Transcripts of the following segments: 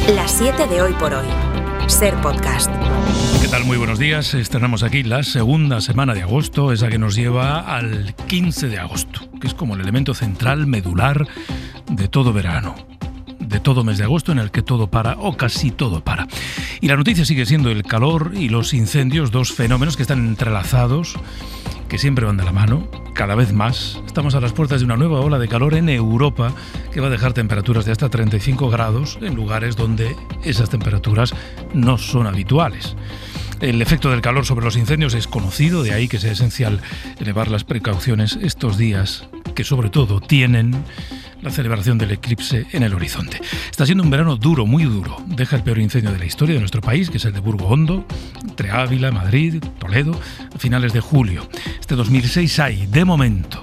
Las 7 de Hoy por Hoy. Ser Podcast. ¿Qué tal? Muy buenos días. Estrenamos aquí la segunda semana de agosto, esa que nos lleva al 15 de agosto, que es como el elemento central, medular de todo verano, de todo mes de agosto en el que todo para, o casi todo para. Y la noticia sigue siendo el calor y los incendios, dos fenómenos que están entrelazados, que siempre van de la mano, cada vez más. Estamos a las puertas de una nueva ola de calor en Europa que va a dejar temperaturas de hasta 35 grados en lugares donde esas temperaturas no son habituales. El efecto del calor sobre los incendios es conocido, de ahí que sea esencial elevar las precauciones estos días, que sobre todo tienen la celebración del eclipse en el horizonte. Está siendo un verano duro, muy duro. Deja el peor incendio de la historia de nuestro país, que es el de Burgo Hondo, entre Ávila, Madrid, Toledo, a finales de julio. Este 2006 hay, de momento,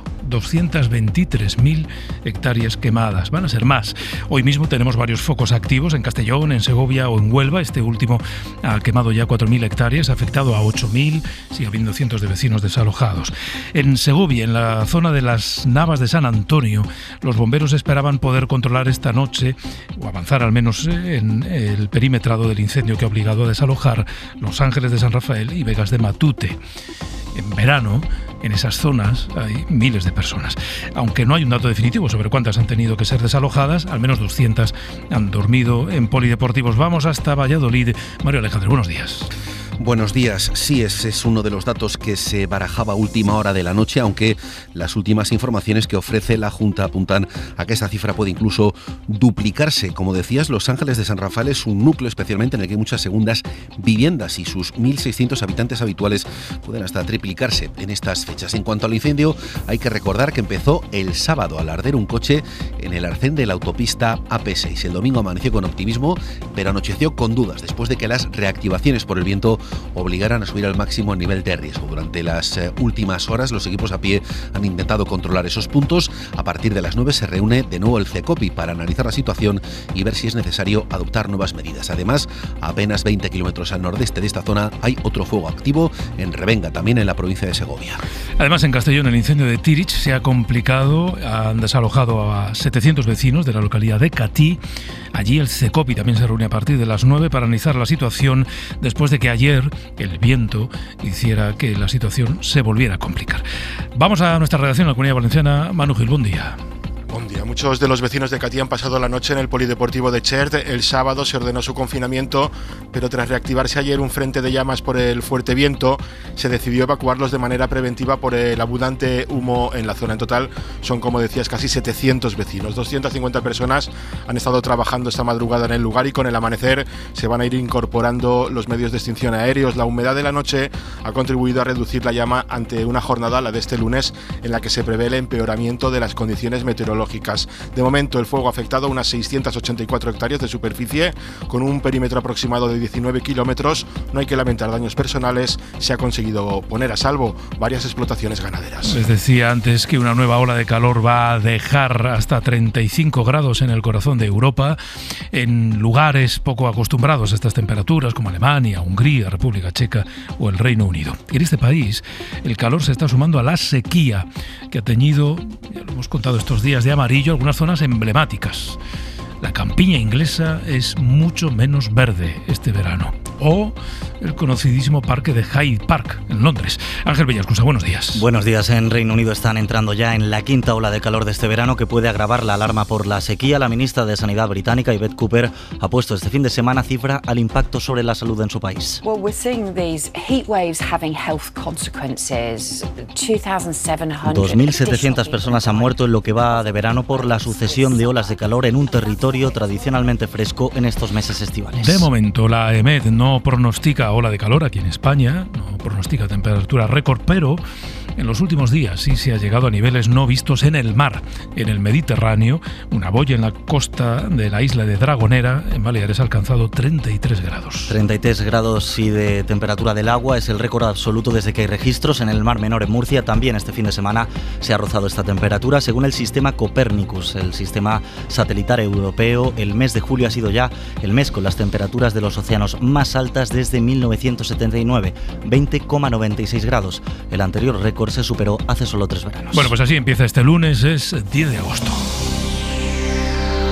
223.000 hectáreas quemadas. Van a ser más. Hoy mismo tenemos varios focos activos en Castellón, en Segovia o en Huelva. Este último ha quemado ya 4.000 hectáreas, ha afectado a 8.000, sigue habiendo cientos de vecinos desalojados. En Segovia, en la zona de las Navas de San Antonio, los bomberos esperaban poder controlar esta noche, o avanzar al menos en el perimetrado del incendio que ha obligado a desalojar Los Ángeles de San Rafael y Vegas de Matute. En verano, en esas zonas hay miles de personas. Aunque no hay un dato definitivo sobre cuántas han tenido que ser desalojadas, al menos 200 han dormido en polideportivos. Vamos hasta Valladolid. Mario Alejandro, buenos días. Buenos días. Sí, ese es uno de los datos que se barajaba a última hora de la noche, aunque las últimas informaciones que ofrece la Junta apuntan a que esa cifra puede incluso duplicarse. Como decías, Los Ángeles de San Rafael es un núcleo especialmente en el que hay muchas segundas viviendas y sus 1.600 habitantes habituales pueden hasta triplicarse en estas fechas. En cuanto al incendio, hay que recordar que empezó el sábado al arder un coche en el arcén de la autopista AP6. El domingo amaneció con optimismo, pero anocheció con dudas después de que las reactivaciones por el viento obligaran a subir al máximo el nivel de riesgo. Durante las últimas horas, los equipos a pie han intentado controlar esos puntos. A partir de las 9 se reúne de nuevo el CECOPI para analizar la situación y ver si es necesario adoptar nuevas medidas. Además, a apenas 20 kilómetros al nordeste de esta zona hay otro fuego activo en Revenga, también en la provincia de Segovia. Además, en Castellón, el incendio de Tirich se ha complicado. Han desalojado a 700 vecinos de la localidad de Catí. Allí el CECOPI también se reúne a partir de las 9 para analizar la situación después de que ayer el viento hiciera que la situación se volviera a complicar. Vamos a nuestra redacción en la Comunidad Valenciana. Manu Gil, buen día. Buen día. Muchos de los vecinos de Catí han pasado la noche en el polideportivo de Chert. El sábado se ordenó su confinamiento, pero tras reactivarse ayer un frente de llamas por el fuerte viento, se decidió evacuarlos de manera preventiva por el abundante humo en la zona. En total son, como decías, casi 700 vecinos. 250 personas han estado trabajando esta madrugada en el lugar y con el amanecer se van a ir incorporando los medios de extinción aéreos. La humedad de la noche ha contribuido a reducir la llama ante una jornada, la de este lunes, en la que se prevé el empeoramiento de las condiciones meteorológicas. De momento, el fuego ha afectado unas 684 hectáreas de superficie, con un perímetro aproximado de 19 kilómetros. No hay que lamentar daños personales. Se ha conseguido poner a salvo varias explotaciones ganaderas. Les decía antes que una nueva ola de calor va a dejar hasta 35 grados en el corazón de Europa, en lugares poco acostumbrados a estas temperaturas, como Alemania, Hungría, República Checa o el Reino Unido. Y en este país, el calor se está sumando a la sequía que ha teñido, ya lo hemos contado estos días, de amarillo algunas zonas emblemáticas. La campiña inglesa es mucho menos verde este verano. O el conocidísimo parque de Hyde Park, en Londres. Ángel Bellascusa, buenos días. Buenos días. En Reino Unido están entrando ya en la quinta ola de calor de este verano que puede agravar la alarma por la sequía. La ministra de Sanidad británica, Yvette Cooper, ha puesto este fin de semana cifra al impacto sobre la salud en su país. Well, we're seeing these heat waves having health consequences. 2.700 personas han muerto en lo que va de verano por la sucesión de olas de calor en un territorio tradicionalmente fresco en estos meses estivales. De momento, la EMED no pronostica ola de calor aquí en España, no pronostica temperatura récord, pero en los últimos días sí se ha llegado a niveles no vistos en el mar. En el Mediterráneo, una boya en la costa de la isla de Dragonera, en Baleares, ha alcanzado 33 grados. 33 grados y de temperatura del agua es el récord absoluto desde que hay registros. En el Mar Menor, en Murcia, también este fin de semana se ha rozado esta temperatura. Según el sistema Copernicus, el sistema satelital europeo, el mes de julio ha sido ya el mes con las temperaturas de los océanos más altas desde 1979, 20,96 grados. El anterior récord se superó hace solo 3 veranos. Bueno, pues así empieza este lunes, es 10 de agosto.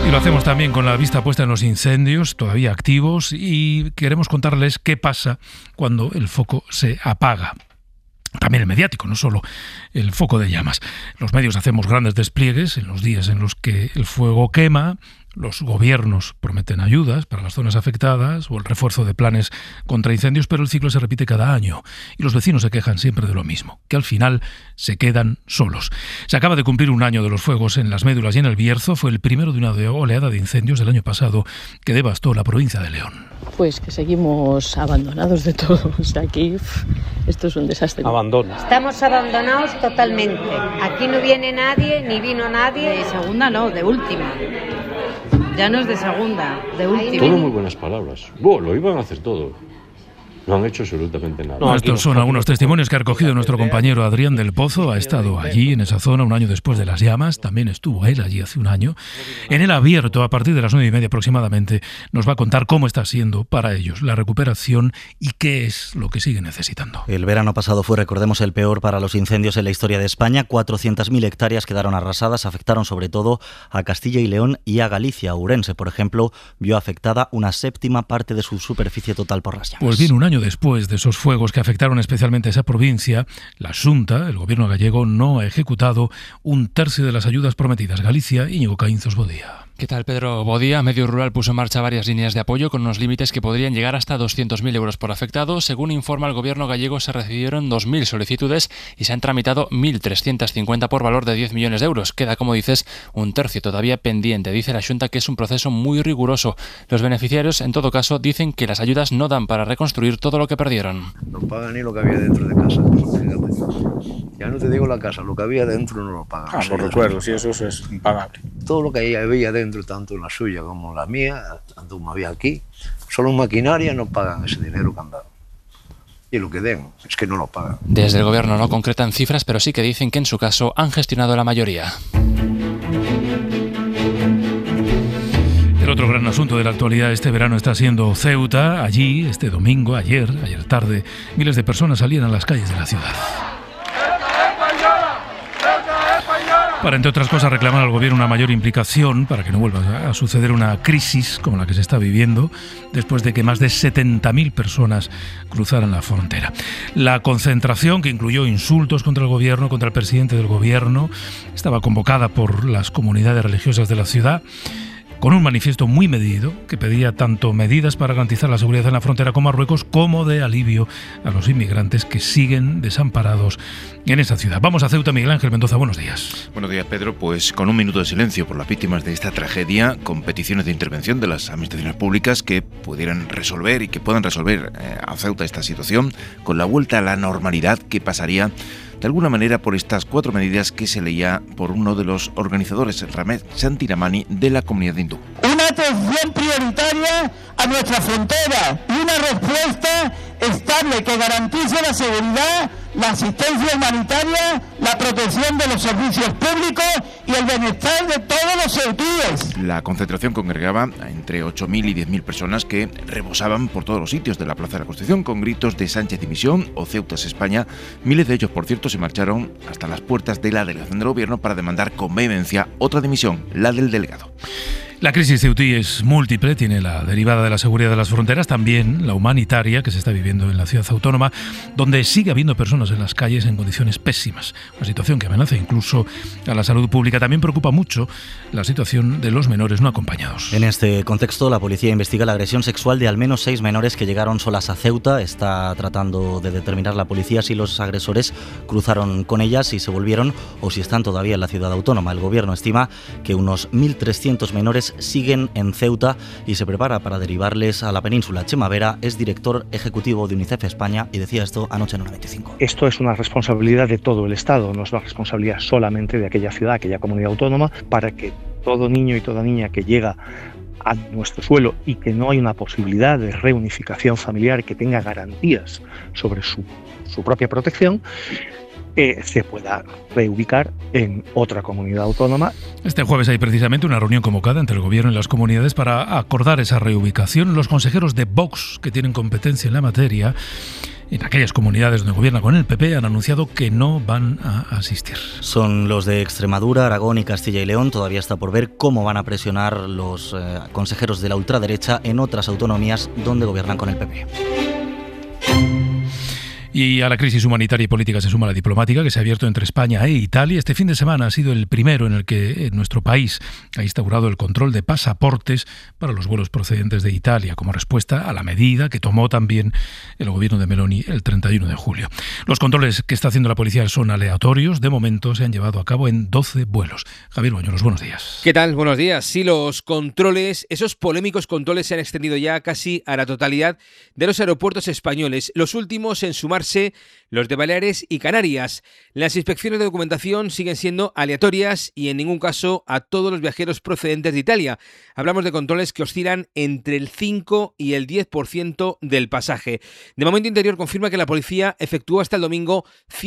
Y lo hacemos también con la vista puesta en los incendios todavía activos y queremos contarles qué pasa cuando el foco se apaga. También el mediático, no solo el foco de llamas. Los medios hacemos grandes despliegues en los días en los que el fuego quema. Los gobiernos prometen ayudas para las zonas afectadas o el refuerzo de planes contra incendios, pero el ciclo se repite cada año y los vecinos se quejan siempre de lo mismo, que al final se quedan solos. Se acaba de cumplir un año de los fuegos en Las Médulas y en El Bierzo. Fue el primero de una oleada de incendios del año pasado que devastó la provincia de León. Pues que seguimos abandonados de todos. Aquí esto es un desastre. Abandono. Estamos abandonados totalmente. Aquí no viene nadie, ni vino nadie. De segunda no, de última. Ya no es de segunda, de última. Todo muy buenas palabras. Lo iban a hacer todo. No han hecho absolutamente nada. No, estos son algunos testimonios que ha recogido nuestro compañero Adrián del Pozo. Ha estado allí, en esa zona, un año después de las llamas. También estuvo él allí hace un año. En El Abierto, a partir de las 9:30 aproximadamente, nos va a contar cómo está siendo para ellos la recuperación y qué es lo que siguen necesitando. El verano pasado fue, recordemos, el peor para los incendios en la historia de España. 400.000 hectáreas quedaron arrasadas, afectaron sobre todo a Castilla y León y a Galicia. Ourense, por ejemplo, vio afectada una séptima parte de su superficie total por las llamas. Pues bien, un año después de esos fuegos que afectaron especialmente a esa provincia, la Xunta, el gobierno gallego, no ha ejecutado un tercio de las ayudas prometidas. Galicia, Íñigo Caínzos Bodía. ¿Qué tal, Pedro? Bodía, Medio Rural puso en marcha varias líneas de apoyo con unos límites que podrían llegar hasta 200.000 euros por afectado. Según informa el gobierno gallego, se recibieron 2.000 solicitudes y se han tramitado 1.350 por valor de 10 millones de euros. Queda, como dices, un tercio todavía pendiente. Dice la Xunta que es un proceso muy riguroso. Los beneficiarios, en todo caso, dicen que las ayudas no dan para reconstruir todo lo que perdieron. No pagan ni lo que había dentro de casa. Ya no te digo la casa, lo que había dentro no lo pagan. Por recuerdos, y eso es impagable. Todo lo que había dentro, tanto la suya como la mía, tanto como había aquí, solo en maquinaria no pagan ese dinero que han dado. Y lo que den, es que no lo pagan. Desde el gobierno no concretan cifras, pero sí que dicen que en su caso han gestionado la mayoría. El otro gran asunto de la actualidad este verano está siendo Ceuta. Allí, este domingo, ayer tarde, miles de personas salían a las calles de la ciudad para, entre otras cosas, reclamar al gobierno una mayor implicación para que no vuelva a suceder una crisis como la que se está viviendo después de que más de 70.000 personas cruzaran la frontera. La concentración, que incluyó insultos contra el gobierno, contra el presidente del gobierno, estaba convocada por las comunidades religiosas de la ciudad, con un manifiesto muy medido que pedía tanto medidas para garantizar la seguridad en la frontera con Marruecos como de alivio a los inmigrantes que siguen desamparados en esa ciudad. Vamos a Ceuta. Miguel Ángel Mendoza, buenos días. Buenos días, Pedro. Pues con un minuto de silencio por las víctimas de esta tragedia, con peticiones de intervención de las administraciones públicas que pudieran resolver y que puedan resolver a Ceuta esta situación, con la vuelta a la normalidad que pasaría de alguna manera por estas 4 medidas que se leía por uno de los organizadores, Ramed Santiramani, de la comunidad hindú. Una atención prioritaria a nuestra frontera y una respuesta estable que garantice la seguridad, la asistencia humanitaria, la protección de los servicios públicos y el bienestar de todos los ceutíes. La concentración congregaba a entre 8.000 y 10.000 personas que rebosaban por todos los sitios de la Plaza de la Constitución con gritos de Sánchez dimisión o Ceuta es España. Miles de ellos, por cierto, se marcharon hasta las puertas de la delegación del gobierno para demandar con vehemencia otra dimisión, la del delegado. La crisis ceutí es múltiple, tiene la derivada de la seguridad de las fronteras, también la humanitaria que se está viviendo en la ciudad autónoma, donde sigue habiendo personas en las calles en condiciones pésimas, una situación que amenaza incluso a la salud pública. También preocupa mucho la situación de los menores no acompañados. En este contexto, la policía investiga la agresión sexual de al menos 6 menores que llegaron solas a Ceuta. Está tratando de determinar la policía si los agresores cruzaron con ellas, si se volvieron o si están todavía en la ciudad autónoma. El gobierno estima que unos 1.300 menores siguen en Ceuta y se prepara para derivarles a la península. Chema Vera es director ejecutivo de UNICEF España y decía esto anoche en una 25. Esto es una responsabilidad de todo el Estado, no es una responsabilidad solamente de aquella ciudad, aquella comunidad autónoma, para que todo niño y toda niña que llega a nuestro suelo y que no hay una posibilidad de reunificación familiar, que tenga garantías sobre su propia protección, se pueda reubicar en otra comunidad autónoma. Este jueves hay precisamente una reunión convocada entre el gobierno y las comunidades para acordar esa reubicación. Los consejeros de Vox, que tienen competencia en la materia, en aquellas comunidades donde gobierna con el PP han anunciado que no van a asistir. Son los de Extremadura, Aragón y Castilla y León. Todavía está por ver cómo van a presionar los consejeros de la ultraderecha en otras autonomías donde gobiernan con el PP. Y a la crisis humanitaria y política se suma la diplomática que se ha abierto entre España e Italia. Este fin de semana ha sido el primero en el que nuestro país ha instaurado el control de pasaportes para los vuelos procedentes de Italia, como respuesta a la medida que tomó también el gobierno de Meloni el 31 de julio. Los controles que está haciendo la policía son aleatorios. De momento se han llevado a cabo en 12 vuelos. Javier Bañuelos, buenos días. ¿Qué tal? Buenos días. Sí, los controles, esos polémicos controles se han extendido ya casi a la totalidad de los aeropuertos españoles. Los últimos en sumarse los de Baleares y Canarias. Las inspecciones de documentación siguen siendo aleatorias y en ningún caso a todos los viajeros procedentes de Italia. Hablamos de controles que oscilan entre el 5 y el 10% del pasaje. De momento Interior confirma que la policía efectuó hasta el domingo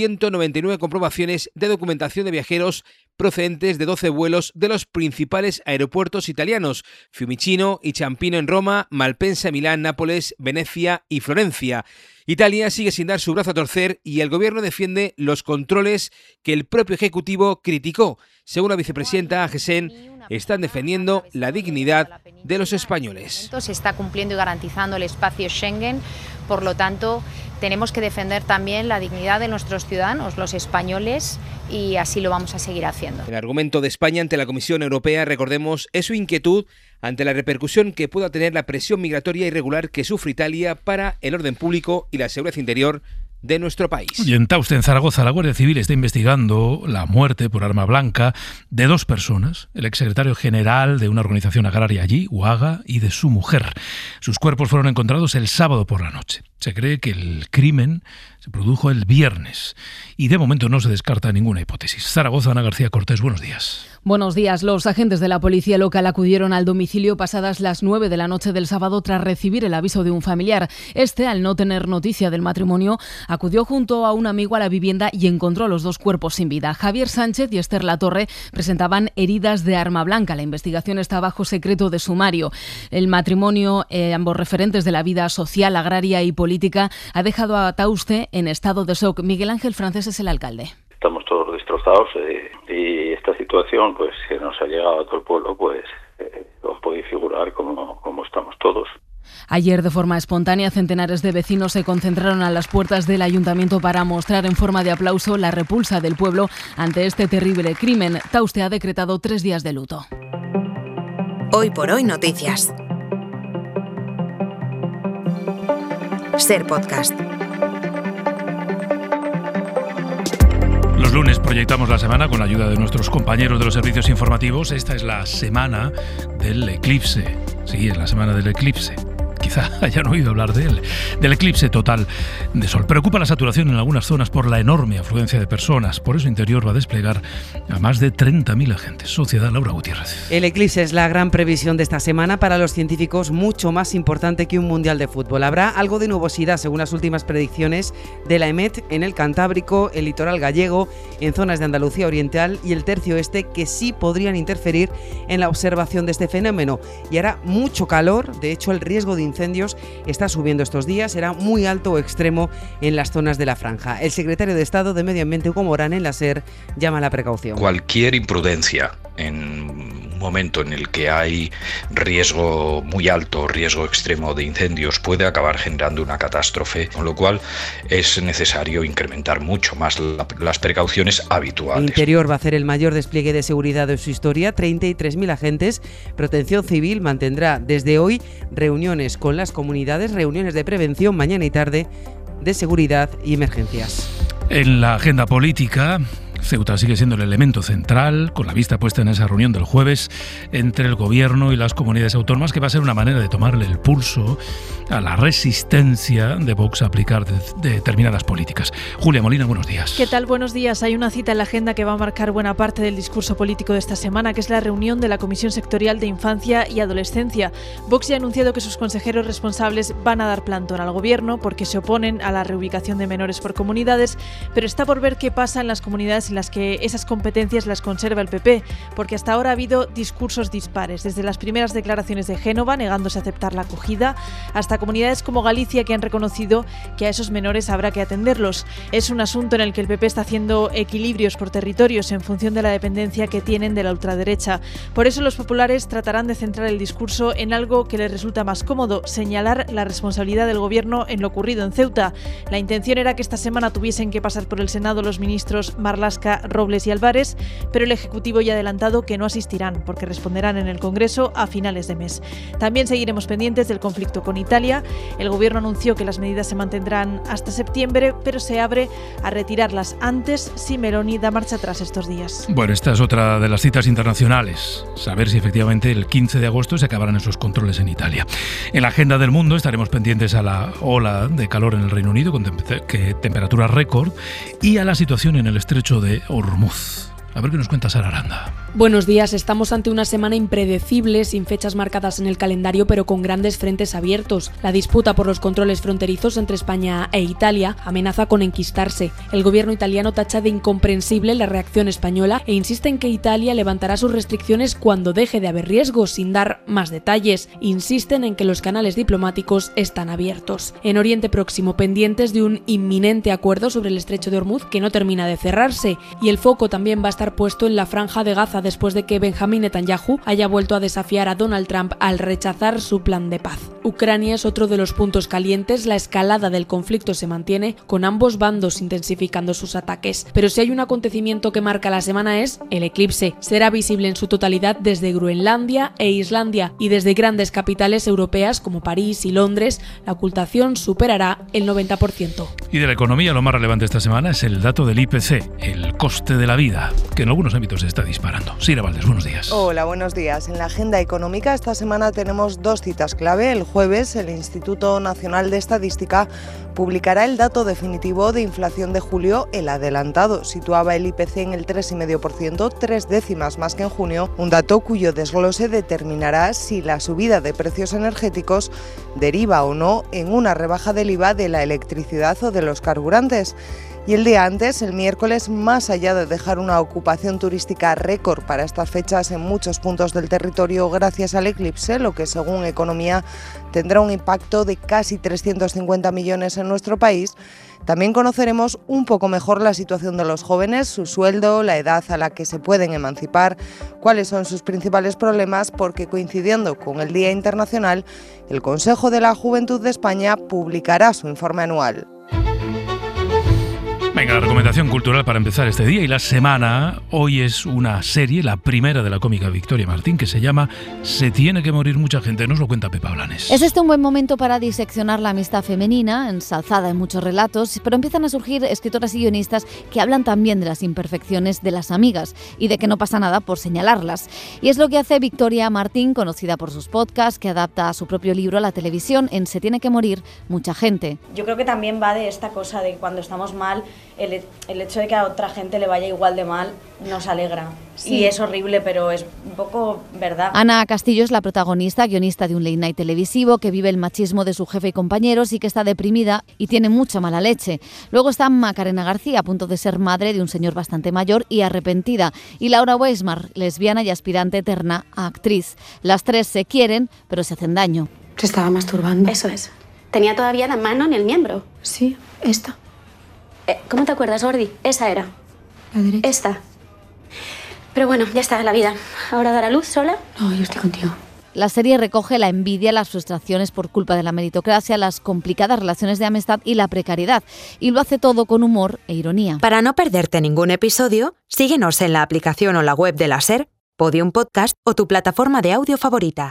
199 comprobaciones de documentación de viajeros procedentes de 12 vuelos de los principales aeropuertos italianos: Fiumicino y Ciampino en Roma, Malpensa, Milán, Nápoles, Venecia y Florencia. Italia sigue sin dar su brazo a torcer y el gobierno defiende los controles que el propio Ejecutivo criticó. Según la vicepresidenta Agesen, están defendiendo la dignidad de los españoles. Se está cumpliendo y garantizando el espacio Schengen, por lo tanto tenemos que defender también la dignidad de nuestros ciudadanos, los españoles, y así lo vamos a seguir haciendo. El argumento de España ante la Comisión Europea, recordemos, es su inquietud ante la repercusión que pueda tener la presión migratoria irregular que sufre Italia para el orden público y la seguridad interior de nuestro país. Y en Tauste, en Zaragoza, la Guardia Civil está investigando la muerte por arma blanca de 2 personas, el exsecretario general de una organización agraria allí, UAGA, y de su mujer. Sus cuerpos fueron encontrados el sábado por la noche. Se cree que el crimen se produjo el viernes y de momento no se descarta ninguna hipótesis. Zaragoza, Ana García Cortés, buenos días. Buenos días. Los agentes de la policía local acudieron al domicilio pasadas las 9 de la noche del sábado tras recibir el aviso de un familiar. Este, al no tener noticia del matrimonio, acudió junto a un amigo a la vivienda y encontró los 2 cuerpos sin vida. Javier Sánchez y Esther Latorre presentaban heridas de arma blanca. La investigación está bajo secreto de sumario. El matrimonio, ambos referentes de la vida social, agraria y política, ha dejado a Tauste en estado de shock. Miguel Ángel Francés es el alcalde. Estamos todos destrozados y esta situación pues que nos ha llegado a todo el pueblo, pues os podéis figurar cómo estamos todos. Ayer, de forma espontánea, centenares de vecinos se concentraron a las puertas del ayuntamiento para mostrar en forma de aplauso la repulsa del pueblo ante este terrible crimen. Tauste ha decretado 3 días de luto. Hoy por hoy noticias. Ser podcast. Los lunes proyectamos la semana con la ayuda de nuestros compañeros de los servicios informativos. Esta es la semana del eclipse. Sí, es la semana del eclipse. Quizá hayan oído hablar de él, del eclipse total de sol. Preocupa la saturación en algunas zonas por la enorme afluencia de personas. Por eso Interior va a desplegar a más de 30.000 agentes. Sociedad, Laura Gutiérrez. El eclipse es la gran previsión de esta semana para los científicos, mucho más importante que un mundial de fútbol. Habrá algo de nubosidad según las últimas predicciones de la EMET en el Cantábrico, el litoral gallego, en zonas de Andalucía Oriental y el tercio oeste, que sí podrían interferir en la observación de este fenómeno. Y hará mucho calor, de hecho el riesgo de incendios está subiendo estos días, será muy alto o extremo en las zonas de la franja. El secretario de Estado de Medio Ambiente, Hugo Morán, en la SER, llama a la precaución. Cualquier imprudencia en un momento en el que hay riesgo muy alto, riesgo extremo de incendios, puede acabar generando una catástrofe, con lo cual es necesario incrementar mucho más las precauciones habituales. Interior va a hacer el mayor despliegue de seguridad de su historia, 33.000 agentes. Protección Civil mantendrá desde hoy reuniones con las comunidades, reuniones de prevención mañana y tarde, de seguridad y emergencias. En la agenda política, Ceuta sigue siendo el elemento central, con la vista puesta en esa reunión del jueves entre el Gobierno y las comunidades autónomas, que va a ser una manera de tomarle el pulso a la resistencia de Vox a aplicar determinadas políticas. Julia Molina, buenos días. ¿Qué tal? Buenos días. Hay una cita en la agenda que va a marcar buena parte del discurso político de esta semana, que es la reunión de la Comisión Sectorial de Infancia y Adolescencia. Vox ya ha anunciado que sus consejeros responsables van a dar plantón al Gobierno porque se oponen a la reubicación de menores por comunidades, pero está por ver qué pasa en las comunidades en las que esas competencias las conserva el PP, porque hasta ahora ha habido discursos dispares, desde las primeras declaraciones de Génova negándose a aceptar la acogida, hasta comunidades como Galicia que han reconocido que a esos menores habrá que atenderlos. Es un asunto en el que el PP está haciendo equilibrios por territorios en función de la dependencia que tienen de la ultraderecha. Por eso los populares tratarán de centrar el discurso en algo que les resulta más cómodo, señalar la responsabilidad del gobierno en lo ocurrido en Ceuta. La intención era que esta semana tuviesen que pasar por el Senado los ministros Marlaska, Robles y Álvarez, pero el Ejecutivo ya ha adelantado que no asistirán porque responderán en el Congreso a finales de mes. También seguiremos pendientes del conflicto con Italia. El gobierno anunció que las medidas se mantendrán hasta septiembre, pero se abre a retirarlas antes si Meloni da marcha atrás estos días. Bueno, esta es otra de las citas internacionales. Saber si efectivamente el 15 de agosto se acabarán esos controles en Italia. En la agenda del mundo estaremos pendientes a la ola de calor en el Reino Unido con temperaturas récord y a la situación en el estrecho de Hormuz. A ver qué nos cuenta Sara Aranda. Buenos días, estamos ante una semana impredecible, sin fechas marcadas en el calendario, pero con grandes frentes abiertos. La disputa por los controles fronterizos entre España e Italia amenaza con enquistarse. El gobierno italiano tacha de incomprensible la reacción española e insiste en que Italia levantará sus restricciones cuando deje de haber riesgos, sin dar más detalles. Insisten en que los canales diplomáticos están abiertos. En Oriente Próximo, pendientes de un inminente acuerdo sobre el estrecho de Hormuz que no termina de cerrarse, y el foco también va a estar puesto en la Franja de Gaza después de que Benjamín Netanyahu haya vuelto a desafiar a Donald Trump al rechazar su plan de paz. Ucrania es otro de los puntos calientes. La escalada del conflicto se mantiene, con ambos bandos intensificando sus ataques. Pero si hay un acontecimiento que marca la semana es el eclipse. Será visible en su totalidad desde Groenlandia e Islandia, y desde grandes capitales europeas como París y Londres la ocultación superará el 90%. Y de la economía, lo más relevante esta semana es el dato del IPC, el coste de la vida, que en algunos ámbitos se está disparando. Sira Valdés, buenos días. Hola, buenos días. En la agenda económica esta semana tenemos dos citas clave. El jueves, el Instituto Nacional de Estadística publicará el dato definitivo de inflación de julio. El adelantado situaba el IPC en el 3,5%, 3 décimas más que en junio, un dato cuyo desglose determinará si la subida de precios energéticos deriva o no en una rebaja del IVA de la electricidad o de los carburantes. Y el día antes, el miércoles, más allá de dejar una ocupación turística récord para estas fechas en muchos puntos del territorio gracias al eclipse, lo que según Economía tendrá un impacto de casi 350 millones en nuestro país, también conoceremos un poco mejor la situación de los jóvenes, su sueldo, la edad a la que se pueden emancipar, cuáles son sus principales problemas, porque coincidiendo con el Día Internacional, el Consejo de la Juventud de España publicará su informe anual. Venga, la recomendación cultural para empezar este día y la semana. Hoy es una serie, la primera de la cómica Victoria Martín, que se llama Se tiene que morir mucha gente. Nos lo cuenta Pepa Blanes. Es este un buen momento para diseccionar la amistad femenina, ensalzada en muchos relatos, pero empiezan a surgir escritoras y guionistas que hablan también de las imperfecciones de las amigas y de que no pasa nada por señalarlas. Y es lo que hace Victoria Martín, conocida por sus podcasts, que adapta a su propio libro a la televisión en Se tiene que morir mucha gente. Yo creo que también va de esta cosa de cuando estamos mal, el hecho de que a otra gente le vaya igual de mal nos alegra. Sí. Y es horrible, pero es un poco verdad. Ana Castillo es la protagonista, guionista de un late night televisivo, que vive el machismo de su jefe y compañeros y que está deprimida y tiene mucha mala leche. Luego está Macarena García, a punto de ser madre de un señor bastante mayor y arrepentida. Y Laura Weismar, lesbiana y aspirante eterna a actriz. Las tres se quieren, pero se hacen daño. Se estaba masturbando. Eso es. Tenía todavía la mano en el miembro. Sí, esta. ¿Cómo te acuerdas, Gordi? Esa era. La derecha. Esta. Pero bueno, ya está, la vida. ¿Ahora dará luz sola? No, yo estoy contigo. La serie recoge la envidia, las frustraciones por culpa de la meritocracia, las complicadas relaciones de amistad y la precariedad. Y lo hace todo con humor e ironía. Para no perderte ningún episodio, síguenos en la aplicación o la web de la SER, Podium Podcast o tu plataforma de audio favorita.